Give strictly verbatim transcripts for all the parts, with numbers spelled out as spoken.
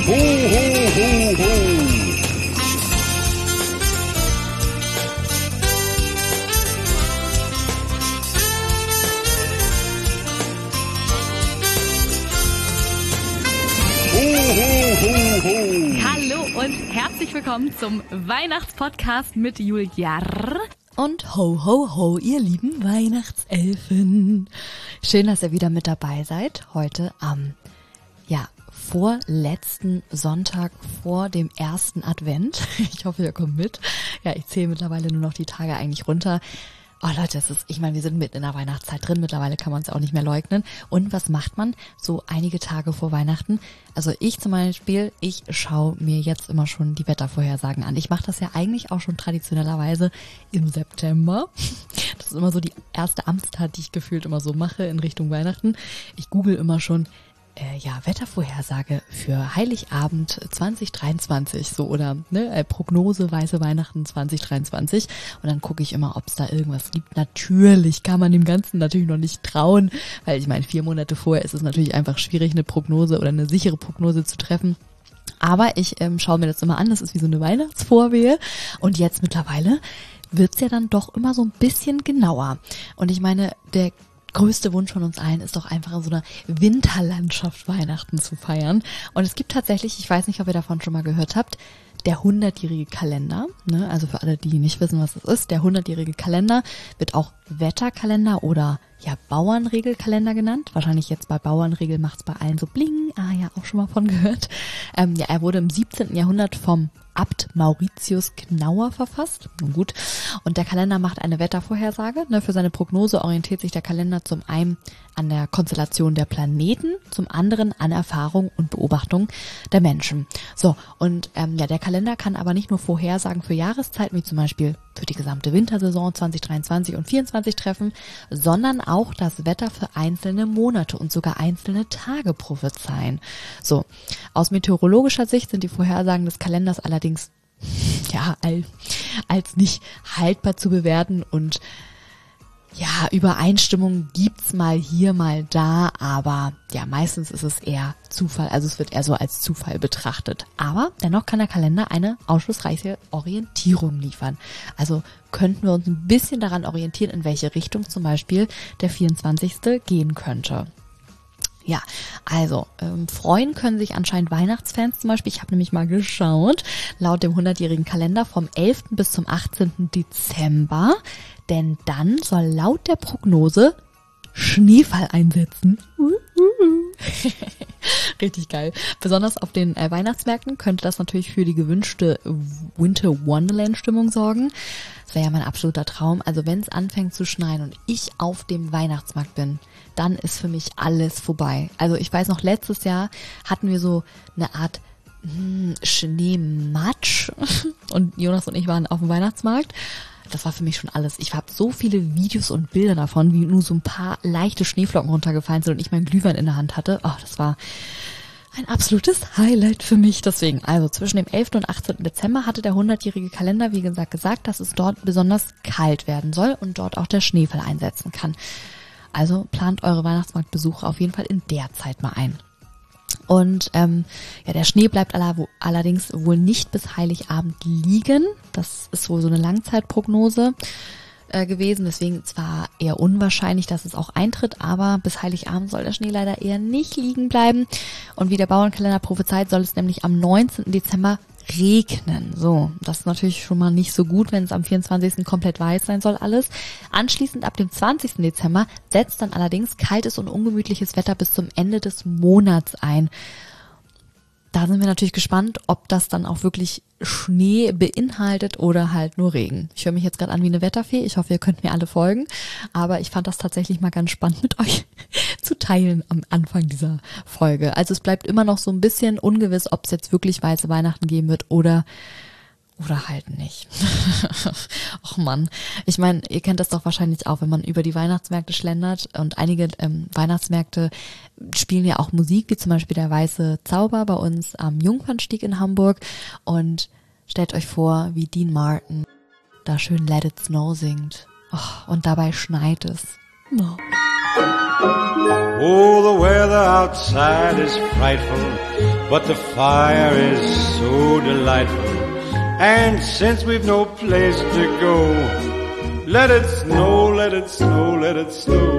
Ho, ho, ho, ho. Hallo und herzlich willkommen zum Weihnachtspodcast mit Julia und ho ho ho, ihr lieben Weihnachtselfen. Schön, dass ihr wieder mit dabei seid. Heute am ja vorletzten Sonntag vor dem ersten Advent. Ich hoffe, ihr kommt mit. Ja, ich zähle mittlerweile nur noch die Tage eigentlich runter. Oh Leute, das ist, ich meine, wir sind mitten in der Weihnachtszeit drin, mittlerweile kann man es auch nicht mehr leugnen. Und was macht man so einige Tage vor Weihnachten? Also ich zum Beispiel, ich schaue mir jetzt immer schon die Wettervorhersagen an. Ich mache das ja eigentlich auch schon traditionellerweise im September. Das ist immer so die erste Amtstat, die ich gefühlt immer so mache in Richtung Weihnachten. Ich google immer schon, Äh, ja, Wettervorhersage für Heiligabend zwanzig dreiundzwanzig, so oder ne, äh, Prognose weiße Weihnachten zwanzig dreiundzwanzig und dann gucke ich immer, ob es da irgendwas gibt. Natürlich kann man dem Ganzen natürlich noch nicht trauen, weil ich meine, vier Monate vorher ist es natürlich einfach schwierig, eine Prognose oder eine sichere Prognose zu treffen. Aber ich ähm, schaue mir das immer an, das ist wie so eine Weihnachtsvorwehe und jetzt mittlerweile wird's ja dann doch immer so ein bisschen genauer. Und ich meine, der größte Wunsch von uns allen ist doch einfach in so einer Winterlandschaft Weihnachten zu feiern. Und es gibt tatsächlich, ich weiß nicht, ob ihr davon schon mal gehört habt, der hundertjährige Kalender, ne? Also für alle, die nicht wissen, was das ist, der hundertjährige Kalender wird auch Wetterkalender oder ja Bauernregelkalender genannt. Wahrscheinlich jetzt bei Bauernregel macht's bei allen so bling, ah ja, auch schon mal von gehört. Ähm, ja, er wurde im siebzehnten Jahrhundert vom Abt Mauritius Knauer verfasst. Nun gut. Und der Kalender macht eine Wettervorhersage. Ne, für seine Prognose orientiert sich der Kalender zum einen an der Konstellation der Planeten, zum anderen an Erfahrung und Beobachtung der Menschen. So, und ähm, ja, der Kalender kann aber nicht nur Vorhersagen für Jahreszeiten, wie zum Beispiel für die gesamte Wintersaison zwanzig dreiundzwanzig und vierundzwanzig treffen, sondern auch das Wetter für einzelne Monate und sogar einzelne Tage prophezeien. So, aus meteorologischer Sicht sind die Vorhersagen des Kalenders allerdings ja als nicht haltbar zu bewerten und ja, Übereinstimmung gibt's mal hier, mal da, aber ja, meistens ist es eher Zufall, also es wird eher so als Zufall betrachtet. Aber dennoch kann der Kalender eine aufschlussreiche Orientierung liefern. Also könnten wir uns ein bisschen daran orientieren, in welche Richtung zum Beispiel der vierundzwanzigste gehen könnte. Ja, also ähm, freuen können sich anscheinend Weihnachtsfans zum Beispiel. Ich habe nämlich mal geschaut, laut dem hundertjährigen Kalender vom elften bis zum achtzehnten Dezember, denn dann soll laut der Prognose Schneefall einsetzen. Richtig geil. Besonders auf den äh, Weihnachtsmärkten könnte das natürlich für die gewünschte Winter Wonderland Stimmung sorgen. Das wäre ja mein absoluter Traum. Also wenn es anfängt zu schneien und ich auf dem Weihnachtsmarkt bin, dann ist für mich alles vorbei. Also ich weiß noch, letztes Jahr hatten wir so eine Art hm, Schneematsch und Jonas und ich waren auf dem Weihnachtsmarkt. Das war für mich schon alles. Ich habe so viele Videos und Bilder davon, wie nur so ein paar leichte Schneeflocken runtergefallen sind und ich meinen Glühwein in der Hand hatte. Oh, das war ein absolutes Highlight für mich. Deswegen, also zwischen dem elften und achtzehnten Dezember hatte der hundertjährige Kalender, wie gesagt, gesagt, dass es dort besonders kalt werden soll und dort auch der Schneefall einsetzen kann. Also plant eure Weihnachtsmarktbesuche auf jeden Fall in der Zeit mal ein. Und ähm, ja, der Schnee bleibt aller, wo, allerdings wohl nicht bis Heiligabend liegen. Das ist wohl so eine Langzeitprognose äh, gewesen. Deswegen zwar eher unwahrscheinlich, dass es auch eintritt, aber bis Heiligabend soll der Schnee leider eher nicht liegen bleiben. Und wie der Bauernkalender prophezeit, soll es nämlich am neunzehnten Dezember regnen. So, das ist natürlich schon mal nicht so gut, wenn es am vierundzwanzigsten komplett weiß sein soll alles. Anschließend ab dem zwanzigsten Dezember setzt dann allerdings kaltes und ungemütliches Wetter bis zum Ende des Monats ein. Da sind wir natürlich gespannt, ob das dann auch wirklich Schnee beinhaltet oder halt nur Regen. Ich höre mich jetzt gerade an wie eine Wetterfee. Ich hoffe, ihr könnt mir alle folgen. Aber ich fand das tatsächlich mal ganz spannend mit euch zu teilen am Anfang dieser Folge. Also es bleibt immer noch so ein bisschen ungewiss, ob es jetzt wirklich weiße Weihnachten geben wird oder oder halt nicht. Och Mann. Ich meine, ihr kennt das doch wahrscheinlich auch, wenn man über die Weihnachtsmärkte schlendert und einige ähm, Weihnachtsmärkte spielen ja auch Musik, wie zum Beispiel der Weiße Zauber bei uns am Jungfernstieg in Hamburg und stellt euch vor, wie Dean Martin da schön Let It Snow singt. Oh, und dabei schneit es. Oh. Oh, the weather outside is frightful, but the fire is so delightful. And since we've no place to go, let it snow, let it snow, let it snow.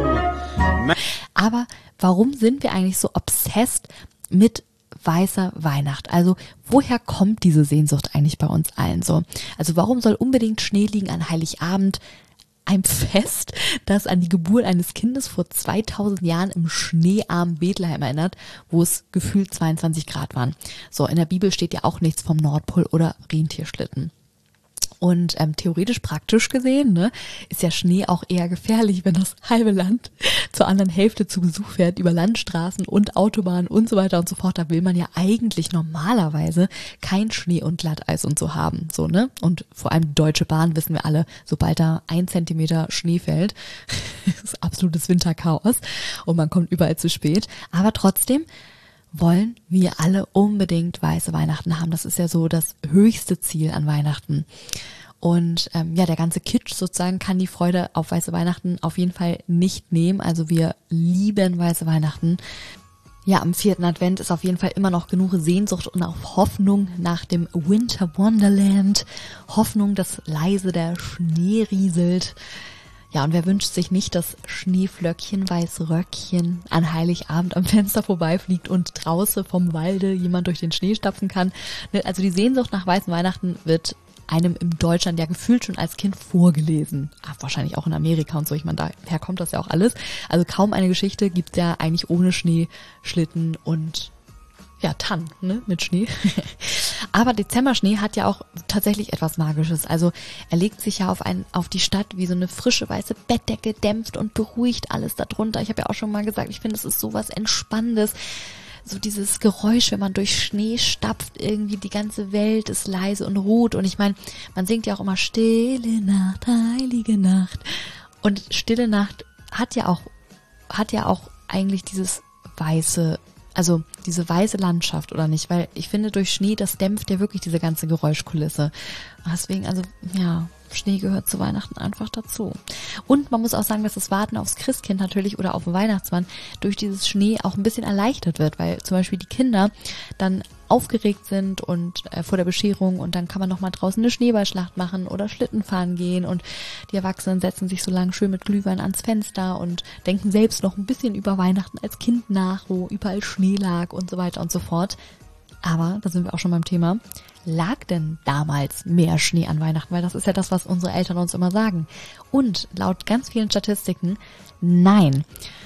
Aber warum sind wir eigentlich so obsessed mit weißer Weihnacht? Also woher kommt diese Sehnsucht eigentlich bei uns allen so? Also warum soll unbedingt Schnee liegen an Heiligabend? Ein Fest, das an die Geburt eines Kindes vor zweitausend Jahren im schneearmen Bethlehem erinnert, wo es gefühlt zweiundzwanzig Grad waren. So, in der Bibel steht ja auch nichts vom Nordpol oder Rentierschlitten. Und ähm, theoretisch praktisch gesehen, ne, ist ja Schnee auch eher gefährlich, wenn das halbe Land zur anderen Hälfte zu Besuch fährt, über Landstraßen und Autobahnen und so weiter und so fort. Da will man ja eigentlich normalerweise kein Schnee und Glatteis und so haben, so, ne? Und vor allem die Deutsche Bahn, wissen wir alle, sobald da ein Zentimeter Schnee fällt, ist absolutes Winterchaos und man kommt überall zu spät. Aber trotzdem wollen wir alle unbedingt weiße Weihnachten haben. Das ist ja so das höchste Ziel an Weihnachten. Und ähm, ja, der ganze Kitsch sozusagen kann die Freude auf weiße Weihnachten auf jeden Fall nicht nehmen. Also wir lieben weiße Weihnachten. Ja, am vierten Advent ist auf jeden Fall immer noch genug Sehnsucht und auch Hoffnung nach dem Winter Wonderland. Hoffnung, dass leise der Schnee rieselt. Ja, und wer wünscht sich nicht, dass Schneeflöckchen, weiße Röckchen an Heiligabend am Fenster vorbeifliegt und draußen vom Walde jemand durch den Schnee stapfen kann. Also die Sehnsucht nach weißen Weihnachten wird einem in Deutschland ja gefühlt schon als Kind vorgelesen. Ach, wahrscheinlich auch in Amerika und so. Ich meine, daher kommt das ja auch alles. Also kaum eine Geschichte gibt's ja eigentlich ohne Schnee, Schlitten und ja, Tannen, ne, mit Schnee. Aber Dezemberschnee hat ja auch tatsächlich etwas Magisches. Also er legt sich ja auf ein, auf die Stadt wie so eine frische weiße Bettdecke, dämpft und beruhigt alles darunter. Ich habe ja auch schon mal gesagt, ich finde, es ist sowas Entspannendes. So dieses Geräusch, wenn man durch Schnee stapft, irgendwie die ganze Welt ist leise und ruht. Und ich meine, man singt ja auch immer Stille Nacht, heilige Nacht. Und Stille Nacht hat ja auch, hat ja auch eigentlich dieses weiße, also diese weiße Landschaft, oder nicht? Weil ich finde, durch Schnee, das dämpft ja wirklich diese ganze Geräuschkulisse. Deswegen, also, ja, Schnee gehört zu Weihnachten einfach dazu. Und man muss auch sagen, dass das Warten aufs Christkind natürlich oder auf den Weihnachtsmann durch dieses Schnee auch ein bisschen erleichtert wird, weil zum Beispiel die Kinder dann aufgeregt sind und äh, vor der Bescherung und dann kann man noch mal draußen eine Schneeballschlacht machen oder Schlitten fahren gehen und die Erwachsenen setzen sich so lang schön mit Glühwein ans Fenster und denken selbst noch ein bisschen über Weihnachten als Kind nach, wo überall Schnee lag und so weiter und so fort. Aber, da sind wir auch schon beim Thema, lag denn damals mehr Schnee an Weihnachten? Weil das ist ja das, was unsere Eltern uns immer sagen. Und laut ganz vielen Statistiken, nein.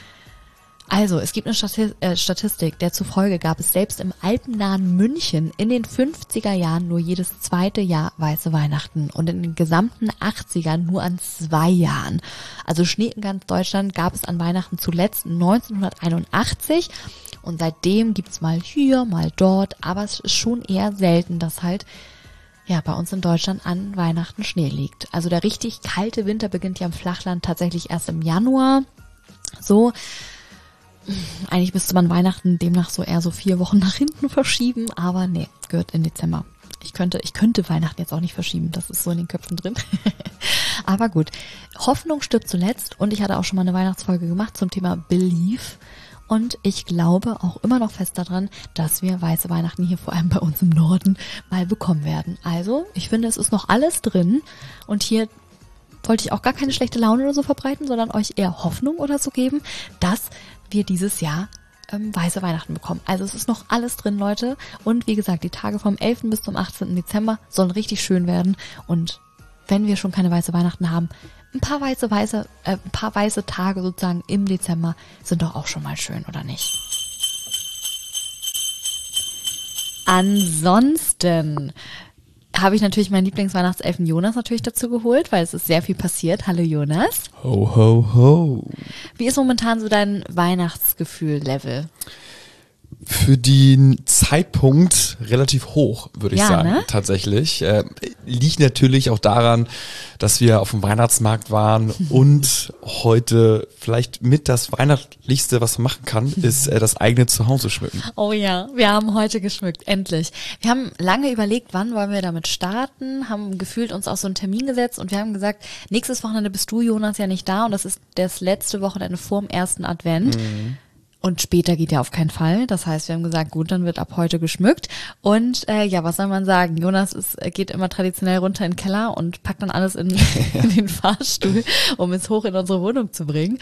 Also, es gibt eine Stati- äh, Statistik, der zufolge gab es selbst im alpennahen München in den fünfziger Jahren nur jedes zweite Jahr weiße Weihnachten und in den gesamten achtzigern nur an zwei Jahren. Also Schnee in ganz Deutschland gab es an Weihnachten zuletzt neunzehnhunderteinundachtzig und seitdem gibt's mal hier, mal dort, aber es ist schon eher selten, dass halt ja bei uns in Deutschland an Weihnachten Schnee liegt. Also der richtig kalte Winter beginnt ja im Flachland tatsächlich erst im Januar. So, eigentlich müsste man Weihnachten demnach so eher so vier Wochen nach hinten verschieben, aber nee, gehört in Dezember. Ich könnte, ich könnte Weihnachten jetzt auch nicht verschieben, das ist so in den Köpfen drin. Aber gut, Hoffnung stirbt zuletzt und ich hatte auch schon mal eine Weihnachtsfolge gemacht zum Thema Belief und ich glaube auch immer noch fest daran, dass wir weiße Weihnachten hier vor allem bei uns im Norden mal bekommen werden. Also, ich finde, es ist noch alles drin und hier wollte ich auch gar keine schlechte Laune oder so verbreiten, sondern euch eher Hoffnung oder so geben, dass wir dieses Jahr ähm, weiße Weihnachten bekommen. Also es ist noch alles drin, Leute. Und wie gesagt, die Tage vom elften bis zum achtzehnten Dezember sollen richtig schön werden. Und wenn wir schon keine weiße Weihnachten haben, ein paar weiße, weiße, äh, ein paar weiße Tage sozusagen im Dezember sind doch auch schon mal schön, oder nicht? Ansonsten habe ich natürlich meinen Lieblingsweihnachtselfen Jonas natürlich dazu geholt, weil es ist sehr viel passiert. Hallo Jonas. Ho, ho, ho. Wie ist momentan so dein Weihnachtsgefühl-Level? für den Zeitpunkt relativ hoch, würde ich Ja, sagen, ne? tatsächlich. Äh, liegt natürlich auch daran, dass wir auf dem Weihnachtsmarkt waren und heute vielleicht mit das Weihnachtlichste, was man machen kann, ist äh, das eigene Zuhause schmücken. Oh ja, wir haben heute geschmückt, endlich. Wir haben lange überlegt, wann wollen wir damit starten, haben gefühlt uns auch so einen Termin gesetzt und wir haben gesagt, nächstes Wochenende bist du, Jonas, ja nicht da und das ist das letzte Wochenende vorm ersten Advent. Mhm. Und später geht ja auf keinen Fall. Das heißt, wir haben gesagt, gut, dann wird ab heute geschmückt. Und äh, ja, was soll man sagen? Jonas ist, geht immer traditionell runter in den Keller und packt dann alles in, in den Fahrstuhl, um es hoch in unsere Wohnung zu bringen.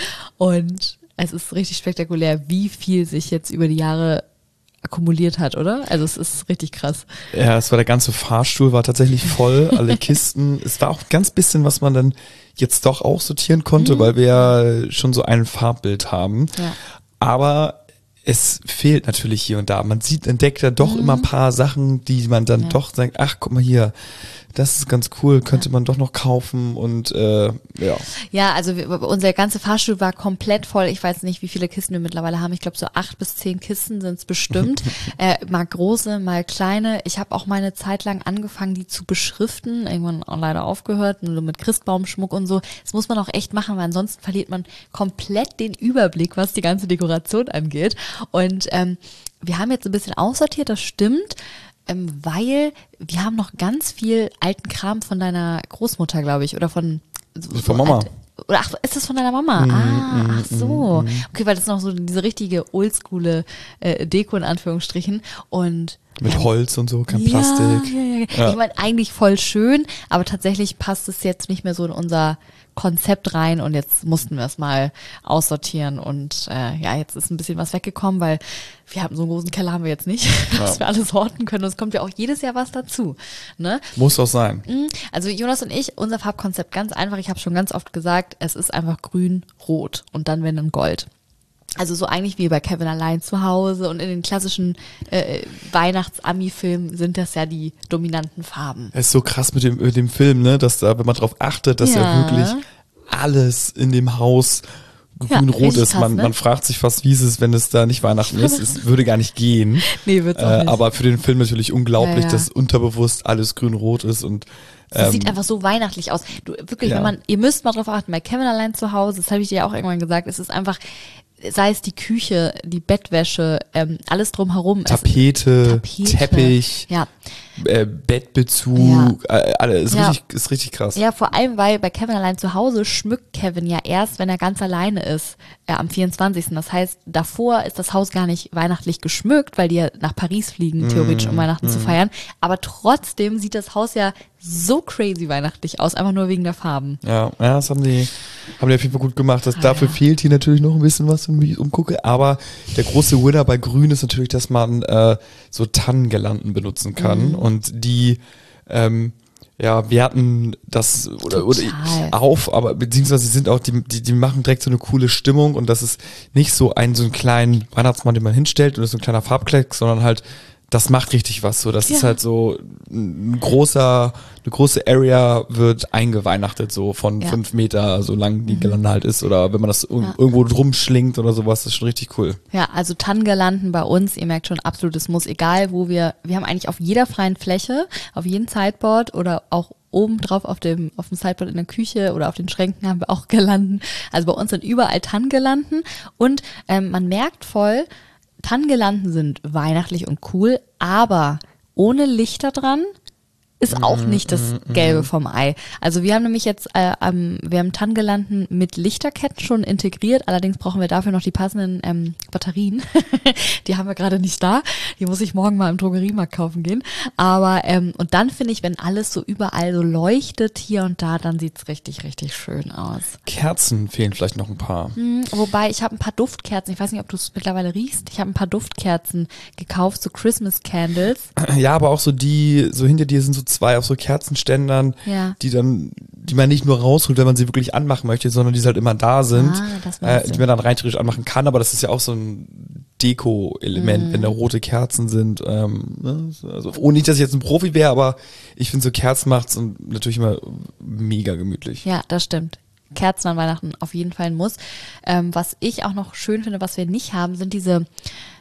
Und es ist richtig spektakulär, wie viel sich jetzt über die Jahre akkumuliert hat, oder? Also es ist richtig krass. Ja, es war der ganze Fahrstuhl, war tatsächlich voll, alle Kisten. Es war auch ein ganz bisschen, was man dann jetzt doch auch sortieren konnte, mhm. weil wir ja schon so ein Farbbild haben. Ja. Aber es fehlt natürlich hier und da. Man sieht, entdeckt da doch mhm. immer ein paar Sachen, die man dann ja. doch sagt, ach, guck mal hier, das ist ganz cool, könnte ja. man doch noch kaufen und äh, ja. Ja, also wir, unser ganzer Fahrstuhl war komplett voll. Ich weiß nicht, wie viele Kisten wir mittlerweile haben. Ich glaube, so acht bis zehn Kisten sind es bestimmt. äh, mal große, mal kleine. Ich habe auch mal eine Zeit lang angefangen, die zu beschriften. Irgendwann auch leider aufgehört, nur mit Christbaumschmuck und so. Das muss man auch echt machen, weil ansonsten verliert man komplett den Überblick, was die ganze Dekoration angeht. Und ähm, wir haben jetzt ein bisschen aussortiert, das stimmt. Ähm, weil wir haben noch ganz viel alten Kram von deiner Großmutter, glaube ich, oder von so, von Mama. Alt, oder ach, ist das von deiner Mama? Mm, ah, ach so. Mm, okay, weil das ist noch so diese richtige oldschoole äh, Deko in Anführungsstrichen und mit ja, Holz und so, kein ja, Plastik. Ja, ja. Ja. Ich meine, eigentlich voll schön, aber tatsächlich passt es jetzt nicht mehr so in unser Konzept rein und jetzt mussten wir es mal aussortieren und äh, ja, jetzt ist ein bisschen was weggekommen, weil wir haben so einen großen Keller haben wir jetzt nicht, ja. dass wir alles horten können und es kommt ja auch jedes Jahr was dazu. Ne? Muss auch sein. Also Jonas und ich, unser Farbkonzept ganz einfach, ich habe schon ganz oft gesagt, es ist einfach grün, rot und dann wenn dann Gold. Also so eigentlich wie bei Kevin allein zu Hause und in den klassischen äh, Weihnachts-Ami-Filmen sind das ja die dominanten Farben. Es ist so krass mit dem, mit dem Film, ne, dass da, wenn man drauf achtet, dass ja, ja wirklich alles in dem Haus grün-rot ja, ist. Man, krass, ne? man fragt sich fast, wie ist es, wenn es da nicht Weihnachten ist. Es würde gar nicht gehen. Nee, wird's auch nicht. Äh, aber für den Film natürlich unglaublich, ja, ja. dass unterbewusst alles grün-rot ist und das ähm, sieht einfach so weihnachtlich aus. Du, wirklich, ja. wenn man, ihr müsst mal drauf achten, bei Kevin allein zu Hause, das habe ich dir ja auch irgendwann gesagt, es ist einfach, sei es die Küche, die Bettwäsche, ähm, alles drumherum. Tapete, Tapete, Teppich, ja. äh, Bettbezug, Ja. äh, alles, ist, Ja. richtig, ist richtig krass. Ja, vor allem, weil bei Kevin allein zu Hause schmückt Kevin ja erst, wenn er ganz alleine ist, äh, am vierundzwanzigsten Das heißt, davor ist das Haus gar nicht weihnachtlich geschmückt, weil die ja nach Paris fliegen, theoretisch, um Weihnachten mm. zu feiern. Aber trotzdem sieht das Haus ja so crazy weihnachtlich aus, einfach nur wegen der Farben. Ja, ja, das haben die, haben die auf jeden Fall gut gemacht. Das, Ah, dafür ja. fehlt hier natürlich noch ein bisschen was, wenn ich umgucke. Aber der große Winner bei Grün ist natürlich, dass man äh, so Tannengirlanden benutzen kann. Mhm. Und die, ähm, ja, wir hatten das oder, oder Total. auf, aber beziehungsweise sie sind auch, die, die, die machen direkt so eine coole Stimmung und das ist nicht so ein so einen kleinen Weihnachtsmann, den man hinstellt und das ist so ein kleiner Farbklecks, sondern halt das macht richtig was so. Das Ja. ist halt so ein großer, eine große Area wird eingeweihnachtet, so von Ja. fünf Meter, so lang die Mhm. Girlande halt ist. Oder wenn man das ir- Ja. irgendwo drum schlingt oder sowas, das ist schon richtig cool. Ja, also Tannengirlanden bei uns, ihr merkt schon, absolutes Muss, egal wo wir, wir haben eigentlich auf jeder freien Fläche, auf jedem Sideboard oder auch oben drauf auf dem, auf dem Sideboard in der Küche oder auf den Schränken haben wir auch Girlanden. Also bei uns sind überall Tannengirlanden und ähm, man merkt voll, Tannengirlanden sind weihnachtlich und cool, aber ohne Lichter dran ist auch nicht das Gelbe vom Ei. Also wir haben nämlich jetzt, äh, ähm, wir haben Tannengirlanden mit Lichterketten schon integriert, allerdings brauchen wir dafür noch die passenden ähm, Batterien. Die haben wir gerade nicht da. Die muss ich morgen mal im Drogeriemarkt kaufen gehen. Aber ähm, und dann finde ich, wenn alles so überall so leuchtet hier und da, dann sieht's richtig, richtig schön aus. Kerzen fehlen vielleicht noch ein paar. Hm, wobei, ich habe ein paar Duftkerzen, ich weiß nicht, ob du es mittlerweile riechst, ich habe ein paar Duftkerzen gekauft, so Christmas Candles. Ja, aber auch so die, so hinter dir sind so zwei auf so Kerzenständern, Ja. die dann, die man nicht nur rausholt, wenn man sie wirklich anmachen möchte, sondern die halt immer da sind, Ah, das meinst äh, du. die man dann rein theoretisch anmachen kann, aber das ist ja auch so ein Deko-Element, Mhm. wenn da rote Kerzen sind. Ähm, ne? Also, ohne nicht, dass ich jetzt ein Profi wäre, aber ich finde so Kerzen macht's und natürlich immer mega gemütlich. Ja, das stimmt. Kerzen an Weihnachten auf jeden Fall ein Muss. Ähm, was ich auch noch schön finde, was wir nicht haben, sind diese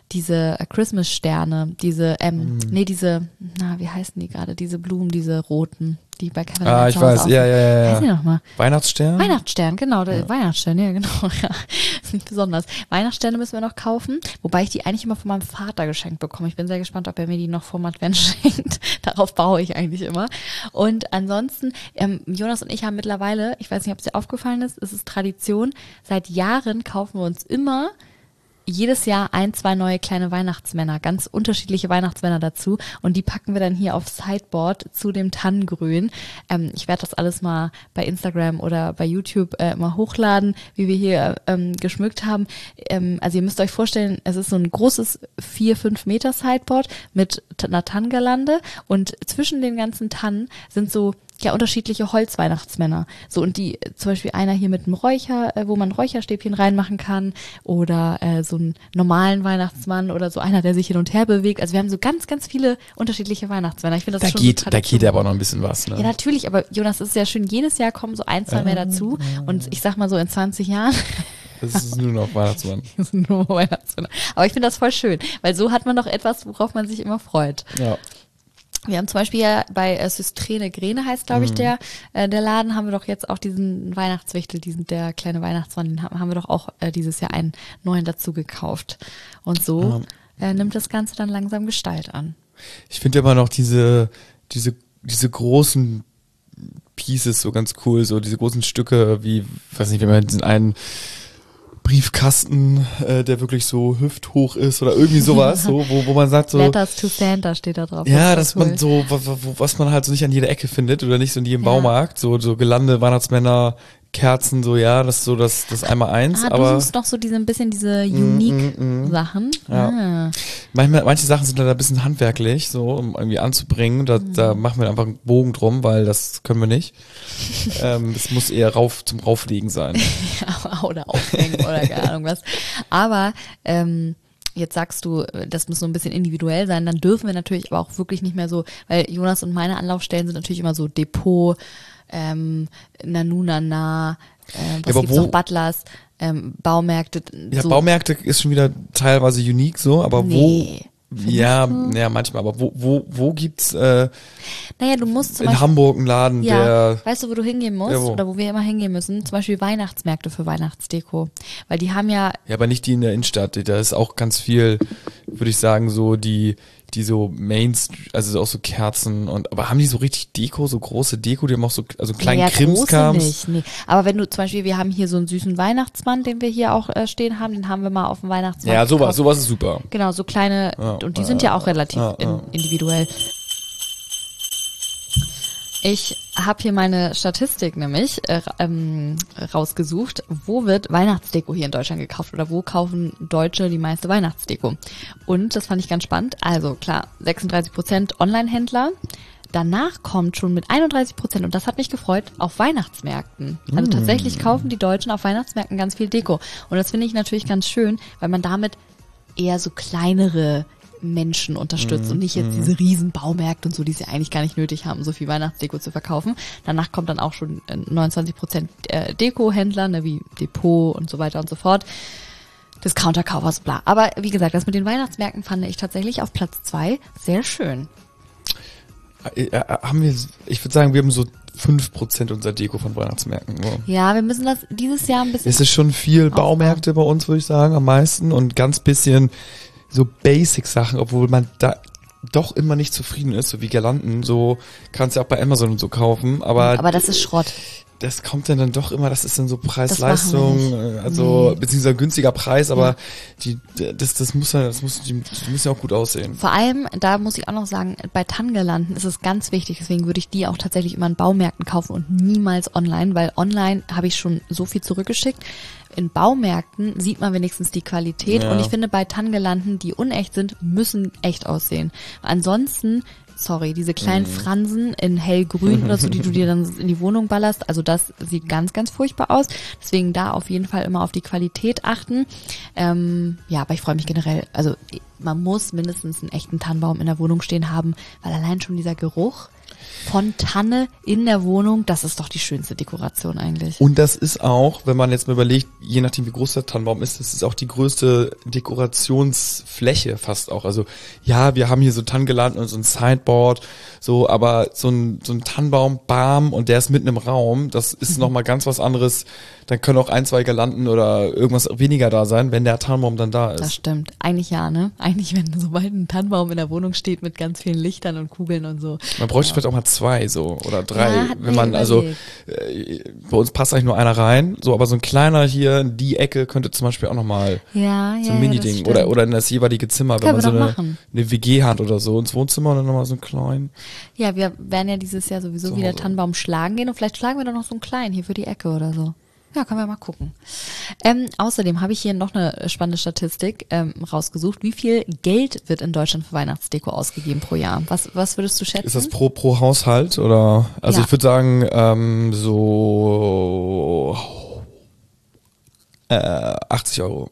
diese Christmas-Sterne, diese, ähm, mm. nee, diese, na, wie heißen die gerade, diese Blumen, diese roten, die bei Kevin Ah, ich weiß, ja, ja, ja. Weiß ich noch mal. Weihnachtsstern? Weihnachtsstern, genau, der Ja. Weihnachtsstern, ja, genau, ja. Ist nicht besonders. Weihnachtssterne müssen wir noch kaufen, wobei ich die eigentlich immer von meinem Vater geschenkt bekomme. Ich bin sehr gespannt, ob er mir die noch vorm Advent schenkt. Darauf baue ich eigentlich immer. Und ansonsten, ähm, Jonas und ich haben mittlerweile, ich weiß nicht, ob es dir aufgefallen ist, es ist Tradition, seit Jahren kaufen wir uns immer jedes Jahr ein, zwei neue kleine Weihnachtsmänner, ganz unterschiedliche Weihnachtsmänner dazu und die packen wir dann hier aufs Sideboard zu dem Tannengrün. Ähm, ich werde das alles mal bei Instagram oder bei YouTube äh, mal hochladen, wie wir hier ähm, geschmückt haben. Ähm, also ihr müsst euch vorstellen, es ist so ein großes vier, fünf Meter Sideboard mit einer Tannengirlande und zwischen den ganzen Tannen sind so ja unterschiedliche Holzweihnachtsmänner. So und die, zum Beispiel einer hier mit einem Räucher, äh, wo man Räucherstäbchen reinmachen kann oder äh, so einen normalen Weihnachtsmann oder so einer, der sich hin und her bewegt. Also wir haben so ganz, ganz viele unterschiedliche Weihnachtsmänner. Ich finde das Da schon geht, so da geht aber auch noch ein bisschen was, ne? Ja, natürlich, aber Jonas, es ist ja schön, jedes Jahr kommen so ein, zwei mehr dazu und ich sag mal so in zwanzig Jahren Das ist nur noch Weihnachtsmann. das sind nur Weihnachtsmänner. Aber ich finde das voll schön, weil so hat man doch etwas, worauf man sich immer freut. Ja. Wir haben zum Beispiel ja bei äh, Systrene Grene heißt, glaube ich, der äh, der Laden, haben wir doch jetzt auch diesen Weihnachtswichtel, diesen der kleine Weihnachtsmann, den haben, haben wir doch auch äh, dieses Jahr einen neuen dazu gekauft. Und so äh, nimmt das Ganze dann langsam Gestalt an. Ich finde immer noch diese, diese, diese großen Pieces so ganz cool, so diese großen Stücke, wie, weiß nicht, wenn man diesen einen Briefkasten, äh, der wirklich so hüfthoch ist oder irgendwie sowas, so, wo, wo man sagt so. Letters to Santa steht da drauf. Ja, das dass man so, was, was man halt so nicht an jeder Ecke findet oder nicht so in jedem Ja. Baumarkt, so, so Gelande, Weihnachtsmänner, Kerzen, so, ja, das ist so das, das einmal eins, Ah, aber. du suchst noch so diese, ein bisschen diese Unique-Sachen. Ja. Ah. Manchmal, manche Sachen sind leider ein bisschen handwerklich, so, um irgendwie anzubringen. Da, Mhm. da machen wir einfach einen Bogen drum, weil das können wir nicht. ähm, das muss eher rauf, zum Rauflegen sein. Ja, oder aufhängen oder keine Ahnung was. Aber ähm, jetzt sagst du, das muss so ein bisschen individuell sein, dann dürfen wir natürlich aber auch wirklich nicht mehr so, weil Jonas und meine Anlaufstellen sind natürlich immer so Depot, ähm, Nanunana, äh, was aber gibt's wo- noch, Butlers, ähm, Baumärkte. Ja, so. Baumärkte ist schon wieder teilweise unique so, aber Nee. wo, ja, ja, manchmal, aber wo, wo, wo gibt's äh, Naja, du musst zum in Beispiel, Hamburg einen Laden, ja, der, weißt du, wo du hingehen musst Ja, wo? oder wo wir immer hingehen müssen? Zum Beispiel Weihnachtsmärkte für Weihnachtsdeko. Weil die haben ja, ja, aber nicht die in der Innenstadt, da ist auch ganz viel, würde ich sagen, so die, die so Mainstream, also auch so Kerzen und, aber haben die so richtig Deko, so große Deko, die haben auch so, also einen kleinen ja, Krimskrams? große nicht, nee. Aber wenn du zum Beispiel, wir haben hier so einen süßen Weihnachtsmann, den wir hier auch äh, stehen haben, den haben wir mal auf dem Weihnachtsmarkt Ja, sowas, gekauft. sowas ist super. Genau, so kleine, Ja, und die ja, sind ja auch relativ ja, in, ja. individuell. Ich habe hier meine Statistik nämlich äh, ähm, rausgesucht. Wo wird Weihnachtsdeko hier in Deutschland gekauft oder wo kaufen Deutsche die meiste Weihnachtsdeko? Und das fand ich ganz spannend. Also klar, sechsunddreißig Prozent Online-Händler. Danach kommt schon mit einunddreißig Prozent, und das hat mich gefreut, auf Weihnachtsmärkten. Also tatsächlich kaufen die Deutschen auf Weihnachtsmärkten ganz viel Deko. Und das finde ich natürlich ganz schön, weil man damit eher so kleinere Menschen unterstützt und nicht jetzt diese riesen Baumärkte und so, die sie eigentlich gar nicht nötig haben, so viel Weihnachtsdeko zu verkaufen. Danach kommt dann auch schon äh, neunundzwanzig Prozent äh, Deko-Händler, ne, wie Depot und so weiter und so fort. Discounter-Kaufhaus, bla. Aber wie gesagt, das mit den Weihnachtsmärkten fand ich tatsächlich auf Platz zwei sehr schön. Äh, äh, haben wir, ich würde sagen, wir haben so fünf Prozent unserer Deko von Weihnachtsmärkten. So. Ja, wir müssen das dieses Jahr ein bisschen... Es ist schon viel Aufbauen. Baumärkte bei uns, würde ich sagen, am meisten und ganz bisschen so Basic-Sachen, obwohl man da doch immer nicht zufrieden ist, so wie Girlanden, so kannst du auch bei Amazon und so kaufen, aber, aber das ist Schrott. das kommt dann, dann doch immer, das ist dann so Das Preis-Leistung, machen wir äh, also Nee. beziehungsweise günstiger Preis, aber Ja. die, das, das muss ja, das muss, die, die müssen ja auch gut aussehen. Vor allem, da muss ich auch noch sagen, bei Tannengirlanden ist es ganz wichtig, deswegen würde ich die auch tatsächlich immer in Baumärkten kaufen und niemals online, weil online habe ich schon so viel zurückgeschickt. In Baumärkten sieht man wenigstens die Qualität Ja. und ich finde, bei Tannengirlanden, die unecht sind, müssen echt aussehen. Ansonsten, sorry, diese kleinen Fransen in hellgrün oder so, die du dir dann in die Wohnung ballerst, also das sieht ganz, ganz furchtbar aus. Deswegen da auf jeden Fall immer auf die Qualität achten. Ähm, ja, aber ich freue mich generell, also man muss mindestens einen echten Tannenbaum in der Wohnung stehen haben, weil allein schon dieser Geruch, Fontanne in der Wohnung, das ist doch die schönste Dekoration eigentlich. Und das ist auch, wenn man jetzt mal überlegt, je nachdem wie groß der Tannenbaum ist, das ist auch die größte Dekorationsfläche fast auch. Also ja, wir haben hier so Tannengirlanden und so ein Sideboard, so, aber so ein, so ein Tannenbaum, bam, und der ist mitten im Raum, das ist mhm. nochmal ganz was anderes. Dann können auch ein, zwei Girlanden oder irgendwas weniger da sein, wenn der Tannenbaum dann da ist. Das stimmt. Eigentlich ja, ne? Eigentlich, wenn sobald ein Tannenbaum in der Wohnung steht mit ganz vielen Lichtern und Kugeln und so. Man bräuchte ja. vielleicht auch mal zwei so oder drei, ja, wenn man, also äh, bei uns passt eigentlich nur einer rein, so, aber so ein kleiner hier in die Ecke könnte zum Beispiel auch nochmal ja, so ja, ein Mini-Ding ja, oder, oder in das jeweilige Zimmer, wenn man so eine, machen. eine W G hat oder so ins Wohnzimmer und dann nochmal so einen kleinen. Ja, wir werden ja dieses Jahr sowieso wieder Tannenbaum schlagen gehen und vielleicht schlagen wir doch noch so einen kleinen hier für die Ecke oder so. Ja, können wir mal gucken. Ähm, außerdem habe ich hier noch eine spannende Statistik ähm, rausgesucht. Wie viel Geld wird in Deutschland für Weihnachtsdeko ausgegeben pro Jahr? Was, was würdest du schätzen? Ist das pro, pro Haushalt oder? Also ja. ich würde sagen, ähm, so äh, achtzig Euro.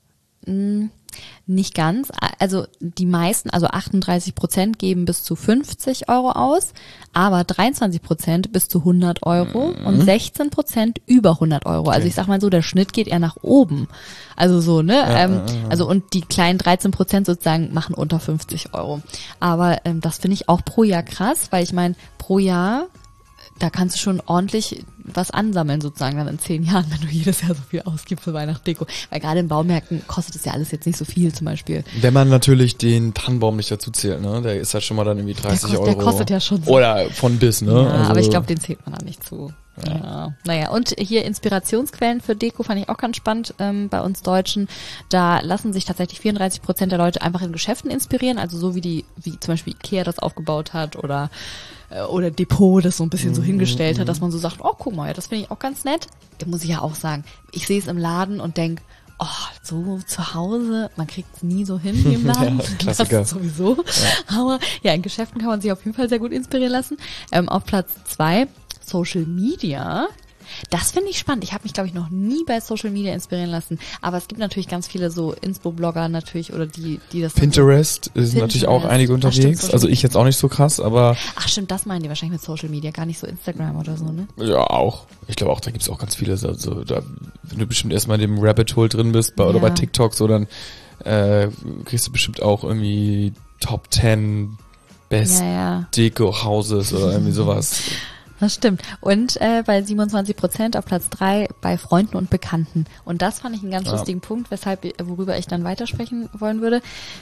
Mm. Nicht ganz. Also die meisten, also achtunddreißig Prozent geben bis zu fünfzig Euro aus, aber dreiundzwanzig Prozent bis zu hundert Euro mhm. und sechzehn Prozent über hundert Euro. Also okay. ich sag mal so, der Schnitt geht eher nach oben. Also so, ne? Ja, ähm, ja, ja. Also und die kleinen dreizehn Prozent sozusagen machen unter fünfzig Euro. Aber ähm, das finde ich auch pro Jahr krass, weil ich meine, pro Jahr, da kannst du schon ordentlich was ansammeln sozusagen dann in zehn Jahren, wenn du jedes Jahr so viel ausgibst für Weihnachtsdeko. Weil gerade in Baumärkten kostet es ja alles jetzt nicht so viel zum Beispiel. Wenn man natürlich den Tannenbaum nicht dazu zählt, ne? Der ist halt schon mal dann irgendwie dreißig der kostet, Euro. Der kostet ja schon so. Oder von bis, ne? Ja, also aber ich glaube, den zählt man da nicht zu. Ja. Ja. Naja, und hier Inspirationsquellen für Deko fand ich auch ganz spannend ähm, bei uns Deutschen. Da lassen sich tatsächlich vierunddreißig Prozent der Leute einfach in Geschäften inspirieren, also so wie die, wie zum Beispiel Ikea das aufgebaut hat oder oder Depot das so ein bisschen so hingestellt hat, dass man so sagt, oh, guck mal, ja, das finde ich auch ganz nett. Da muss ich ja auch sagen, ich sehe es im Laden und denk, oh, so zu Hause, man kriegt es nie so hin wie im Laden. Ja, Klassiker. Das sowieso. Ja. Aber ja, in Geschäften kann man sich auf jeden Fall sehr gut inspirieren lassen. Ähm, auf Platz zwei, Social Media. Das finde ich spannend. Ich habe mich, glaube ich, noch nie bei Social Media inspirieren lassen. Aber es gibt natürlich ganz viele so Inspo-Blogger natürlich oder die, die das... Pinterest sind Pinterest. natürlich auch einige unterwegs. Ach, also ich jetzt auch nicht so krass, aber... Ach stimmt, das meinen die wahrscheinlich mit Social Media, gar nicht so Instagram oder so, ne? Ja, auch. Ich glaube auch, da gibt's auch ganz viele. Also da, wenn du bestimmt erstmal in dem Rabbit Hole drin bist bei, ja. oder bei TikTok, so dann äh, kriegst du bestimmt auch irgendwie Top zehn Best ja, ja. Deko Houses oder irgendwie sowas. Das stimmt. Und äh, bei siebenundzwanzig Prozent auf Platz drei bei Freunden und Bekannten. Und das fand ich einen ganz ja. lustigen Punkt, weshalb, worüber ich dann weitersprechen wollen würde.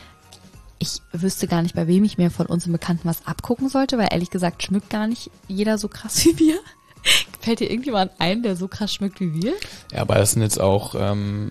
Ich wüsste gar nicht, bei wem ich mir von unseren Bekannten was abgucken sollte, weil ehrlich gesagt schmückt gar nicht jeder so krass wie wir. Fällt dir irgendjemand ein, der so krass schmückt wie wir? Ja, aber das sind jetzt auch... Ähm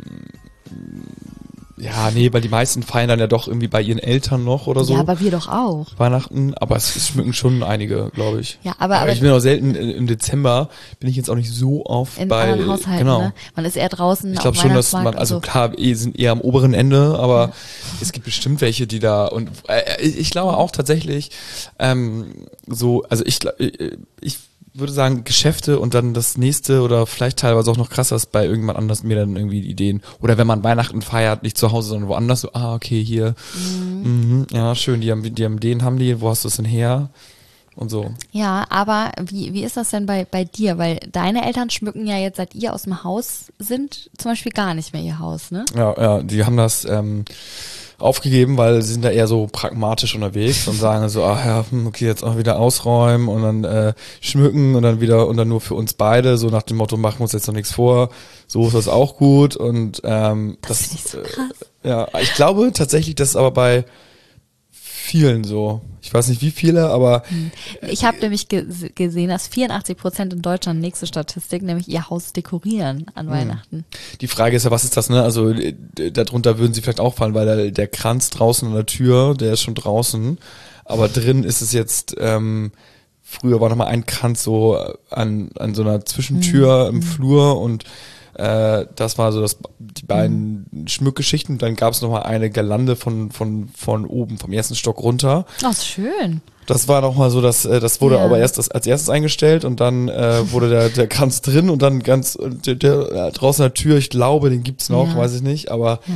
Ja, nee, weil die meisten feiern dann ja doch irgendwie bei ihren Eltern noch oder so. Ja, aber wir doch auch. Weihnachten, aber es, es schmücken schon einige, glaube ich. Ja, aber, aber, aber ich bin auch selten im Dezember, bin ich jetzt auch nicht so oft in bei anderen Haushalten, genau. Ne? Man ist eher draußen. Ich glaube schon, dass man, also klar, eh, sind eher am oberen Ende, aber ja. es gibt bestimmt welche, die da und äh, ich glaube auch tatsächlich ähm, so, also ich ich würde sagen Geschäfte und dann das nächste oder vielleicht teilweise auch noch krasser ist bei irgendjemand anders mir dann irgendwie Ideen. Oder wenn man Weihnachten feiert, nicht zu Hause, sondern woanders, so, ah, okay, hier, mhm. Mhm, ja, schön, die haben, die haben den, haben die, wo hast du es denn her? Und so. Ja, aber wie, wie ist das denn bei, bei dir? Weil deine Eltern schmücken ja jetzt, seit ihr aus dem Haus sind, zum Beispiel gar nicht mehr ihr Haus, ne? Ja, ja, die haben das, ähm, aufgegeben, weil sie sind da eher so pragmatisch unterwegs und sagen so, ach ja, okay, jetzt auch wieder ausräumen und dann äh, schmücken und dann wieder und dann nur für uns beide, so nach dem Motto, machen wir uns jetzt noch nichts vor, so ist das auch gut und ähm, das, das ist so krass. Äh, ja, ich glaube tatsächlich, das ist aber bei vielen so. Ich weiß nicht wie viele, aber... Ich habe nämlich ge- gesehen, dass vierundachtzig Prozent in Deutschland, nächste Statistik, nämlich ihr Haus dekorieren an Weihnachten. Die Frage ist ja, was ist das, ne? Also d- darunter würden sie vielleicht auch fallen, weil der, der Kranz draußen an der Tür, der ist schon draußen, aber drin ist es jetzt... Ähm, früher war noch mal ein Kranz so an, an so einer Zwischentür mhm. im Flur und Äh, das war so das, die beiden mhm. Schmückgeschichten. Dann gab es nochmal eine Girlande von, von, von oben, vom ersten Stock runter. Ach, schön. Das war nochmal so, dass das wurde ja. aber erst das, als erstes eingestellt und dann äh, wurde der, der Kranz drin und dann ganz der, der, draußen an der Tür, ich glaube, den gibt's noch, ja. weiß ich nicht, aber ja.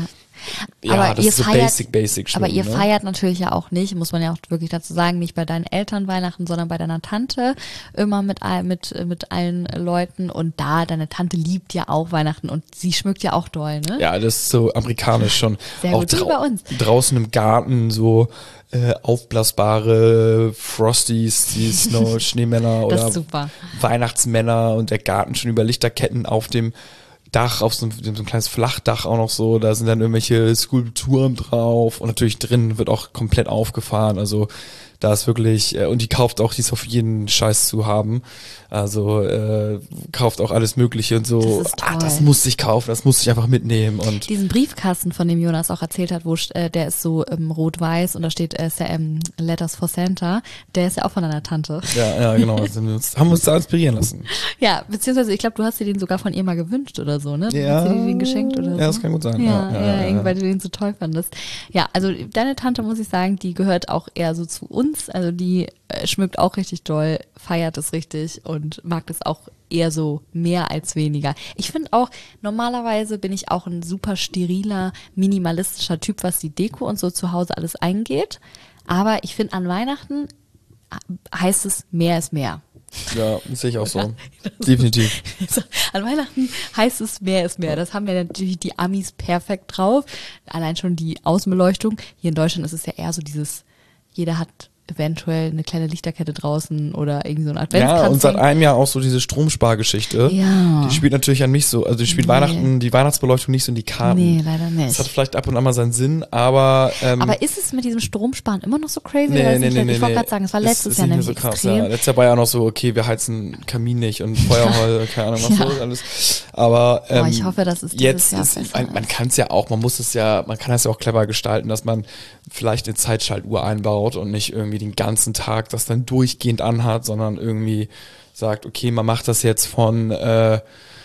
ja, aber das ihr ist so feiert, basic, basic aber schmücken, ihr ne? feiert natürlich ja auch nicht, muss man ja auch wirklich dazu sagen, nicht bei deinen Eltern Weihnachten, sondern bei deiner Tante, immer mit, all- mit, mit allen Leuten und da, deine Tante liebt ja auch Weihnachten und sie schmückt ja auch doll, ne? Ja, das ist so amerikanisch schon. Sehr auch gut, wie bei uns. draußen im Garten so äh, aufblasbare Frosties, die Snow, Schneemänner Das ist oder super. Weihnachtsmänner und der Garten schon über Lichterketten auf dem Dach, auf so ein, so ein kleines Flachdach auch noch so, da sind dann irgendwelche Skulpturen drauf und natürlich drin wird auch komplett aufgefahren, also da ist wirklich, äh, und die kauft auch, die ist auf jeden Scheiß zu haben, also äh, kauft auch alles Mögliche und so, Das ist ah, toll. das muss ich kaufen, das muss ich einfach mitnehmen und Diesen Briefkasten, von dem Jonas auch erzählt hat, wo äh, der ist so ähm, rot-weiß und da steht äh, Sa- ähm, Letters for Santa, der ist ja auch von deiner Tante. ja, ja, genau, sind wir uns, haben wir uns da inspirieren lassen. Ja, beziehungsweise ich glaube, du hast dir den sogar von ihr mal gewünscht oder so, ne? Ja. Hast du dir den geschenkt oder so? Ja, das kann gut sein. Ja, Ja, ja, ja, ja, irgendwie, ja. weil du den so toll fandest. Ja, also deine Tante, muss ich sagen, die gehört auch eher so zu uns. Also die äh, schmückt auch richtig doll, feiert es richtig und mag das auch eher so mehr als weniger. Ich finde auch, normalerweise bin ich auch ein super steriler, minimalistischer Typ, was die Deko und so zu Hause alles eingeht. Aber ich finde, an Weihnachten heißt es, mehr ist mehr. Ja, das sehe ich auch so. Definitiv. Also, an Weihnachten heißt es, mehr ist mehr. Das haben ja natürlich die Amis perfekt drauf. Allein schon die Außenbeleuchtung. Hier in Deutschland ist es ja eher so dieses, jeder hat eventuell eine kleine Lichterkette draußen oder irgendwie so ein Adventskranz. Ja, und seit einem Jahr auch so diese Stromspargeschichte. Ja. Die spielt natürlich an mich so, also die spielt Nee. Weihnachten, die Weihnachtsbeleuchtung nicht so in die Karten. Nee, leider nicht. Das hat vielleicht ab und an mal seinen Sinn, aber ähm, Aber ist es mit diesem Stromsparen immer noch so crazy? nee, Oder ist nee, nicht- nee, nee, ich wollte nee. gerade sagen, es war Ist- letztes ist Jahr nicht mehr nämlich so krass, extrem. Ja. Letztes Jahr war ja auch noch so, okay, wir heizen Kamin nicht und Feuerholz, keine Ahnung was Ja. so alles. Aber ähm, Boah, ich hoffe, dass es dieses jetzt Jahr ist, besser man, man ist. kann es ja auch, man muss es ja, man kann es ja auch clever gestalten, dass man vielleicht eine Zeitschaltuhr einbaut und nicht irgendwie den ganzen Tag das dann durchgehend anhat, sondern irgendwie sagt, okay, man macht das jetzt von äh,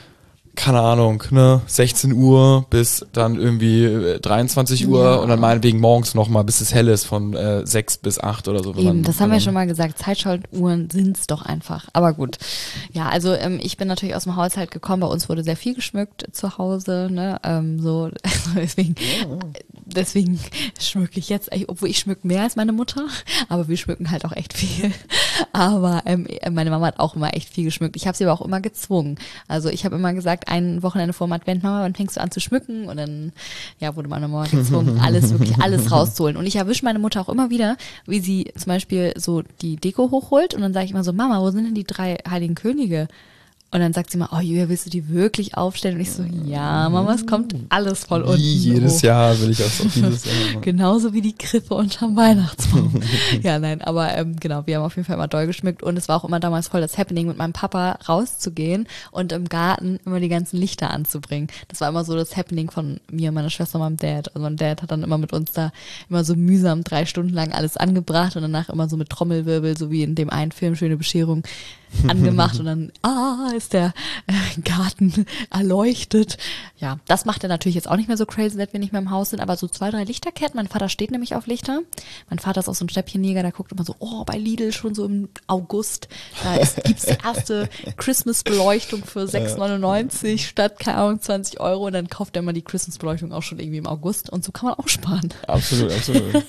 keine Ahnung, ne, sechzehn Uhr bis dann irgendwie äh, dreiundzwanzig Uhr Ja. und dann meinetwegen morgens nochmal, bis es hell ist, von äh, sechs bis acht oder so. wenn Eben, man- das wenn haben wir man- schon mal gesagt. Zeitschaltuhren sind's doch einfach. Aber gut. Ja, also ähm, ich bin natürlich aus dem Haushalt gekommen. Bei uns wurde sehr viel geschmückt zu Hause. Ne? Ähm, so deswegen, deswegen schmücke ich jetzt, obwohl ich schmücke mehr als meine Mutter, aber wir schmücken halt auch echt viel. Aber ähm, meine Mama hat auch immer echt viel geschmückt. Ich habe sie aber auch immer gezwungen. Also ich habe immer gesagt, ein Wochenende vor dem Advent, Mama, wann fängst du an zu schmücken? Und dann ja, wurde meine Mama gezwungen, alles, wirklich alles rauszuholen. Und ich erwische meine Mutter auch immer wieder, wie sie zum Beispiel so die Deko hochholt und dann sage ich immer so, Mama, wo sind denn die drei Heiligen Könige? Und dann sagt sie mal, oh Julia, willst du die wirklich aufstellen? Und ich so, ja, Mama, es kommt alles voll unten Wie jedes hoch. Jahr will ich auch so jedes Jahr. Genauso wie die Krippe unterm Weihnachtsbaum. Ja, nein, aber ähm, genau, wir haben auf jeden Fall immer doll geschmückt und es war auch immer damals voll das Happening, mit meinem Papa rauszugehen und im Garten immer die ganzen Lichter anzubringen. Das war immer so das Happening von mir, meiner Schwester und meinem Dad. Also mein Dad hat dann immer mit uns da immer so mühsam drei Stunden lang alles angebracht und danach immer so mit Trommelwirbel, so wie in dem einen Film Schöne Bescherung, angemacht und dann, ah, ist der äh, Garten erleuchtet. Ja, das macht er natürlich jetzt auch nicht mehr so crazy, seit wir nicht mehr im Haus sind, aber so zwei, drei Lichterketten. Mein Vater steht nämlich auf Lichter. Mein Vater ist auch so ein Schnäppchenjäger, der guckt immer so, oh, bei Lidl schon so im August, da ist, gibt's die erste Christmas-Beleuchtung für sechs neunundneunzig statt, keine Ahnung, zwanzig Euro und dann kauft er mal die Christmas-Beleuchtung auch schon irgendwie im August und so kann man auch sparen. Absolut, absolut.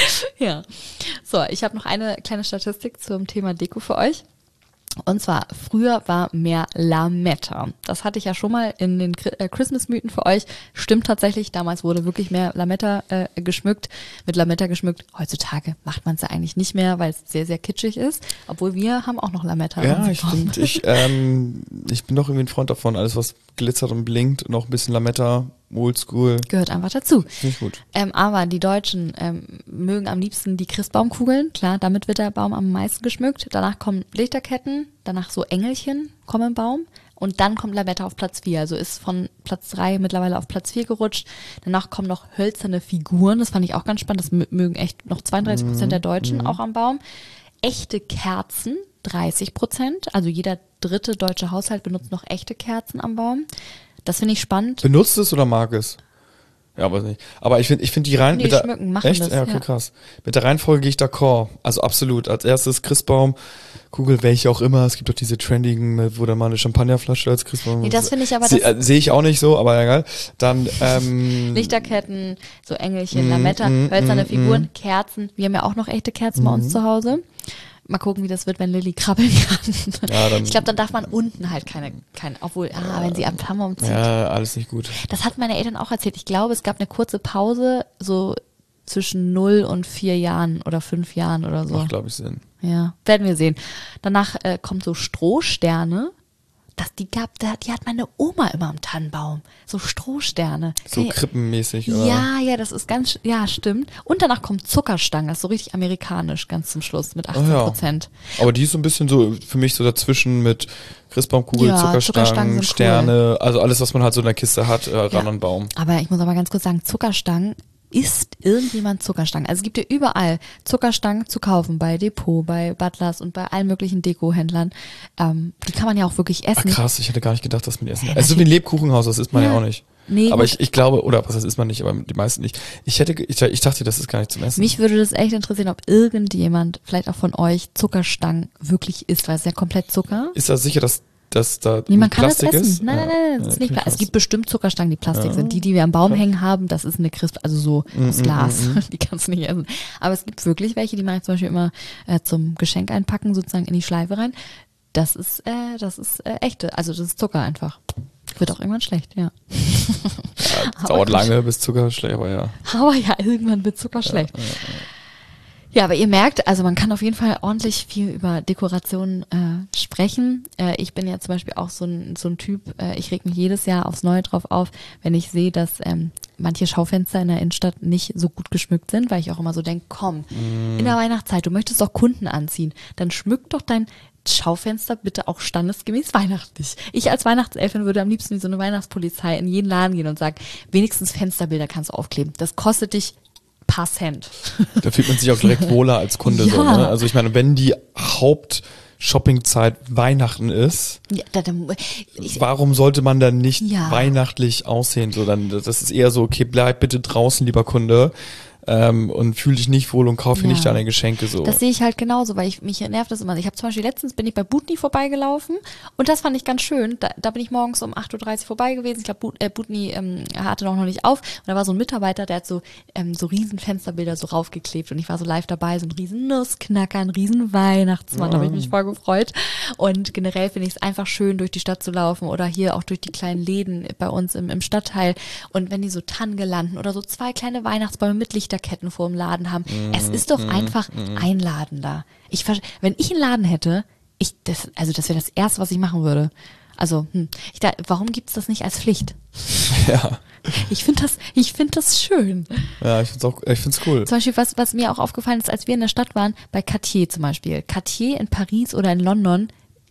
Ja. So, ich habe noch eine kleine Statistik zum Thema Deko für euch. Und zwar, früher war mehr Lametta. Das hatte ich ja schon mal in den Chri- äh, Christmas-Mythen für euch. Stimmt tatsächlich, damals wurde wirklich mehr Lametta äh, geschmückt, mit Lametta geschmückt. Heutzutage macht man es ja eigentlich nicht mehr, weil es sehr, sehr kitschig ist. Obwohl wir haben auch noch Lametta. Ja, im ich Baum. finde, ich, ähm, ich bin doch irgendwie ein Freund davon, alles was glitzert und blinkt, noch ein bisschen Lametta, Oldschool, Gehört einfach dazu. finde ich gut. Ähm, aber die Deutschen ähm, mögen am liebsten die Christbaumkugeln. Klar, damit wird der Baum am meisten geschmückt. Danach kommen Lichterketten, danach so Engelchen kommen im Baum. Und dann kommt Lametta auf Platz vier. Also ist von Platz drei mittlerweile auf Platz vier gerutscht. Danach kommen noch hölzerne Figuren. Das fand ich auch ganz spannend. Das mö- mögen echt noch zweiunddreißig Prozent der Deutschen auch am Baum. Echte Kerzen, dreißig Prozent. Also jeder dritte deutsche Haushalt benutzt noch echte Kerzen am Baum. Das finde ich spannend. Benutzt es oder mag es? Ja, aber nicht. Aber ich finde, ich finde die rein Nee, mit der, schmücken, machen echt? das, Ja, okay, ja. krass. Mit der Reihenfolge gehe ich d'accord. Also absolut. Als erstes Christbaum, Kugel, welche auch immer. Es gibt doch diese trendigen, wo da mal eine Champagnerflasche als Christbaum. Nee, das finde ich aber Se- das- äh, Sehe ich auch nicht so, aber egal. Dann, ähm, Lichterketten, so Engelchen, Mm, Lametta, mm, hölzerne mm, Figuren, mm. Kerzen. Wir haben ja auch noch echte Kerzen bei uns zu Hause. Mal gucken, wie das wird, wenn Lilly krabbeln kann. Ja, dann- ich glaube, dann darf man unten halt keine, kein, obwohl, ah, wenn sie am Tannenbaum zieht. ja, alles nicht gut. Das hatten meine Eltern auch erzählt. Ich glaube, es gab eine kurze Pause, so zwischen null und vier Jahren oder fünf Jahren oder so. Macht, glaube ich, Sinn. Ja, werden wir sehen. Danach äh, kommt so Strohsterne. Das, die gab, die hat meine Oma immer am Tannenbaum. So Strohsterne. So Hey, krippenmäßig, oder? ja, ja, das ist ganz, ja, stimmt. Und danach kommt Zuckerstangen, das ist so richtig amerikanisch, ganz zum Schluss, mit achtzehn Prozent. Aber die ist so ein bisschen so für mich so dazwischen mit Christbaumkugel, Ja, Zuckerstangen, Zuckerstangen sind Sterne, also alles, was man halt so in der Kiste hat, äh, ran Ja. an den Baum. Aber ich muss aber ganz kurz sagen, Zuckerstangen, isst irgendjemand Zuckerstangen? Also es gibt ja überall Zuckerstangen zu kaufen, bei Depot, bei Butlers und bei allen möglichen Dekohändlern. Ähm, die kann man ja auch wirklich Ach essen. krass, ich hätte gar nicht gedacht, dass man die essen Ja, kann. Also so wie ein Lebkuchenhaus, das isst man ja, Ja. auch nicht. Nee, aber gut. ich, ich glaube, oder was das isst man nicht, aber die meisten nicht. Ich hätte, ich, ich dachte, das ist gar nicht zum Essen. Mich würde das echt interessieren, ob irgendjemand, vielleicht auch von euch, Zuckerstangen wirklich isst, weil es ist ja komplett Zucker. Ist da sicher, dass, dass da Nee, man kann Plastik das essen. ist? Nein, nein, Ja. nein, das Ja, ist nicht okay, Plastik. Es krass. gibt bestimmt Zuckerstangen, die Plastik Ja. sind. Die, die wir am Baum Krass. hängen haben, das ist eine Crisp, also so aus mm, Glas. mm, mm. Die kannst du nicht essen. Aber es gibt wirklich welche, die mache ich zum Beispiel immer äh, zum Geschenk einpacken, sozusagen in die Schleife rein. Das ist, äh, das ist äh, echte, also das ist Zucker einfach. Wird auch irgendwann schlecht, ja. Ja, Aber dauert gut. lange bis Zucker schlecht, aber ja. Aber ja, irgendwann wird Zucker schlecht. Ja, aber ihr merkt, also man kann auf jeden Fall ordentlich viel über Dekorationen äh, sprechen. Äh, ich bin ja zum Beispiel auch so ein, so ein Typ, äh, ich reg mich jedes Jahr aufs Neue drauf auf, wenn ich sehe, dass ähm, manche Schaufenster in der Innenstadt nicht so gut geschmückt sind, weil ich auch immer so denke, komm, in der Weihnachtszeit, du möchtest doch Kunden anziehen, dann schmück doch dein Schaufenster bitte auch standesgemäß weihnachtlich. Ich als Weihnachtselfin würde am liebsten wie so eine Weihnachtspolizei in jeden Laden gehen und sagen, wenigstens Fensterbilder kannst du aufkleben. Das kostet dich paar Cent. Da fühlt man sich auch direkt wohler als Kunde. Ja. So, ne? Also ich meine, wenn die Hauptshoppingzeit Weihnachten ist, Ja, da, da, ich, warum sollte man dann nicht Ja. weihnachtlich aussehen? So, dann, das ist eher so, okay, bleib bitte draußen, lieber Kunde, ähm, und fühl dich nicht wohl und kauf hier Ja. nicht deine Geschenke. So. Das sehe ich halt genauso, weil ich mich nervt das immer. Ich habe zum Beispiel letztens bin ich bei Butni vorbeigelaufen und das fand ich ganz schön. Da, da bin ich morgens um acht Uhr dreißig vorbei gewesen. Ich glaube, But, äh, Butni ähm, hatte noch noch nicht auf und da war so ein Mitarbeiter, der hat so ähm, so riesen Fensterbilder so raufgeklebt und ich war so live dabei, so ein riesen Nussknacker, ein riesen Weihnachtsmann, da habe ich mich voll gefreut. Und generell finde ich es einfach schön, durch die Stadt zu laufen oder hier auch durch die kleinen Läden bei uns im, im Stadtteil und wenn die so Tannengelanden oder so zwei kleine Weihnachtsbäume mit Lichterketten vor dem Laden haben, es ist doch einfach einladender. Ich, verste- wenn ich einen Laden hätte, ich, das, also das wäre das Erste, was ich machen würde. Also, hm, ich da, warum gibt's das nicht als Pflicht? Ja, Ich finde das, ich finde das schön. ja, ich find's auch, ich find's cool. Zum Beispiel, was, was mir auch aufgefallen ist, als wir in der Stadt waren, bei Cartier zum Beispiel. Cartier in Paris oder in London,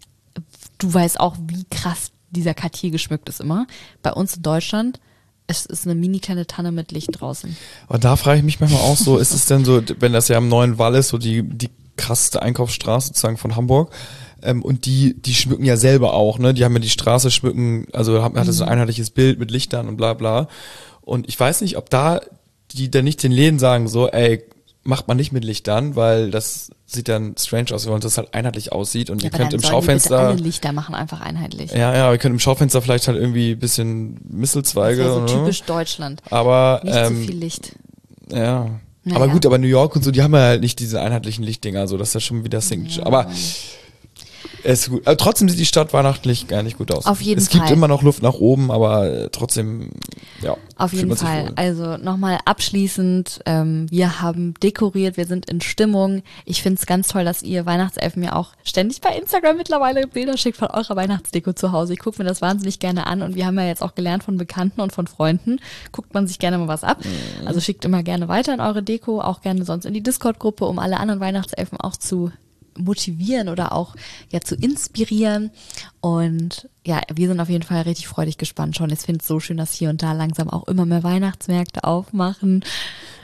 du weißt auch, wie krass dieser Cartier geschmückt ist immer. Bei uns in Deutschland, es ist eine mini kleine Tanne mit Licht draußen. Aber da frage ich mich manchmal auch so, ist es denn so, wenn das ja am Neuen Wall ist, so die, die krasseste Einkaufsstraße sozusagen von Hamburg, ähm, und die, die schmücken ja selber auch, ne? Die haben ja die Straße schmücken, also haben, hat so ein einheitliches Bild mit Lichtern und bla bla. Und ich weiß nicht, ob da die dann nicht den Läden sagen so, ey, macht man nicht mit Lichtern, weil das sieht dann strange aus, weil das halt einheitlich aussieht und ihr aber könnt dann im sollen die bitte Schaufenster, alle Lichter machen, einfach einheitlich. ja, ja, ihr könnt im Schaufenster vielleicht halt irgendwie ein bisschen Das Mistelzweige, wäre so ne? typisch Deutschland. Aber, Nicht ähm, zu viel Licht. ja. Naja. Aber gut, aber New York und so, die haben ja halt nicht diese einheitlichen Lichtdinger, so das ist ja schon wieder Signature. Aber es ist gut. Aber trotzdem sieht die Stadt weihnachtlich gar nicht gut aus. Auf jeden es gibt Fall. immer noch Luft nach oben, aber äh, trotzdem, ja. Auf fühlt jeden man sich Fall. wohl. Also nochmal abschließend, ähm, wir haben dekoriert, wir sind in Stimmung. Ich finde es ganz toll, dass ihr Weihnachtselfen mir auch ständig bei Instagram mittlerweile Bilder schickt von eurer Weihnachtsdeko zu Hause. Ich gucke mir das wahnsinnig gerne an und wir haben ja jetzt auch gelernt von Bekannten und von Freunden, guckt man sich gerne mal was ab. Mhm. Also schickt immer gerne weiter in eure Deko, auch gerne sonst in die Discord-Gruppe, um alle anderen Weihnachtselfen auch zu motivieren oder auch ja zu inspirieren. Und ja, wir sind auf jeden Fall richtig freudig gespannt schon. Ich finde es so schön, dass hier und da langsam auch immer mehr Weihnachtsmärkte aufmachen.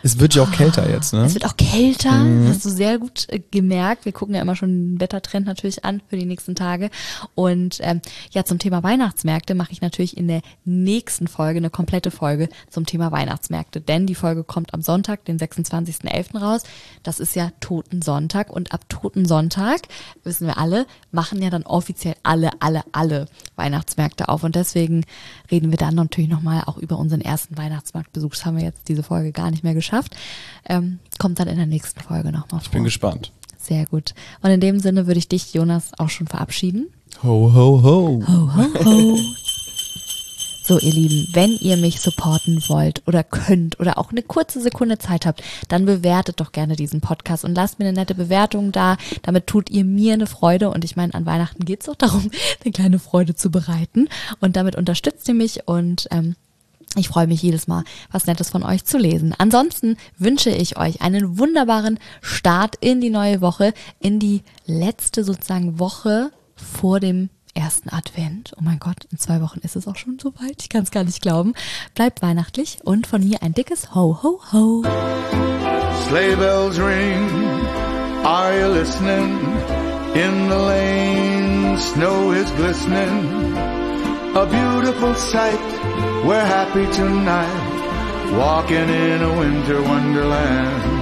Es wird ja auch kälter jetzt, ne? Es wird auch kälter, Mhm. hast du sehr gut äh, gemerkt. Wir gucken ja immer schon den Wettertrend natürlich an für die nächsten Tage. Und ähm, ja, zum Thema Weihnachtsmärkte mache ich natürlich in der nächsten Folge eine komplette Folge zum Thema Weihnachtsmärkte. Denn die Folge kommt am Sonntag, den sechsundzwanzigsten elften raus. Das ist ja Totensonntag. Und ab Totensonntag, wissen wir alle, machen ja dann offiziell alle, alle, alle Weihnachtsmärkte auf. Und deswegen reden wir dann natürlich nochmal auch über unseren ersten Weihnachtsmarktbesuch. Das haben wir jetzt diese Folge gar nicht mehr geschafft. Ähm, kommt dann in der nächsten Folge nochmal vor. Ich bin gespannt. Sehr gut. Und in dem Sinne würde ich dich, Jonas, auch schon verabschieden. Ho, ho, ho. Ho, ho, ho. So, ihr Lieben, wenn ihr mich supporten wollt oder könnt oder auch eine kurze Sekunde Zeit habt, dann bewertet doch gerne diesen Podcast und lasst mir eine nette Bewertung da. Damit tut ihr mir eine Freude und ich meine, an Weihnachten geht es auch darum, eine kleine Freude zu bereiten und damit unterstützt ihr mich und ähm, ich freue mich jedes Mal, was Nettes von euch zu lesen. Ansonsten wünsche ich euch einen wunderbaren Start in die neue Woche, in die letzte sozusagen Woche vor dem ersten Advent. Oh mein Gott, in zwei Wochen ist es auch schon soweit. Ich kann es gar nicht glauben. Bleibt weihnachtlich und von mir ein dickes Ho, ho, ho. Sleigh bells ring, are you listening? In the lane, snow is glistening. A beautiful sight, we're happy tonight, walking in a winter wonderland.